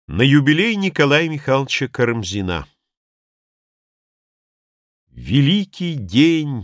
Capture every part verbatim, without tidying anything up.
На юбилей Николая Михайловича Карамзина. Великий день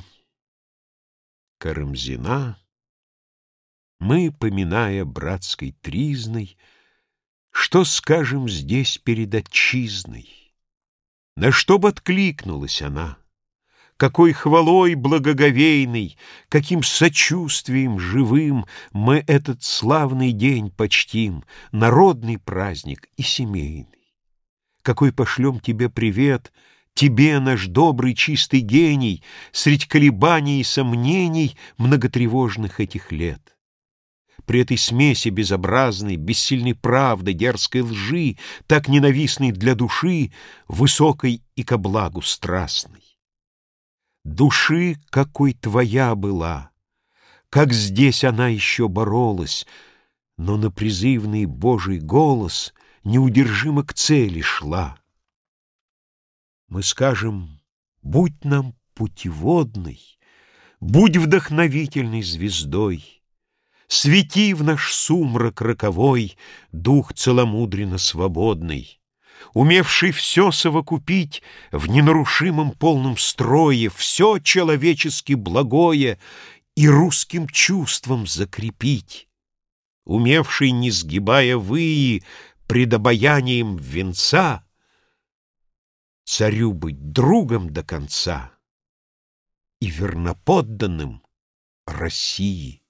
Карамзина мы, поминая братской тризной, что скажем здесь перед отчизной? На что б откликнулась она? Какой хвалой благоговейной, каким сочувствием живым мы этот славный день почтим, народный праздник и семейный. Какой пошлем тебе привет, тебе, наш добрый чистый гений, средь колебаний и сомнений многотревожных этих лет. При этой смеси безобразной, бессильной правды, дерзкой лжи, так ненавистной для души, высокой и ко благу страстной. Души, какой твоя была, как здесь она еще боролась, но на призывный Божий голос неудержимо к цели шла. Мы скажем: будь нам путеводной, будь вдохновительной звездой, свети в наш сумрак роковой дух целомудренно свободный, умевший все совокупить в ненарушимом полном строе, все человечески благое и русским чувством закрепить, умевший, не сгибая выи, пред обаянием венца, царю быть другом до конца и верноподданным России.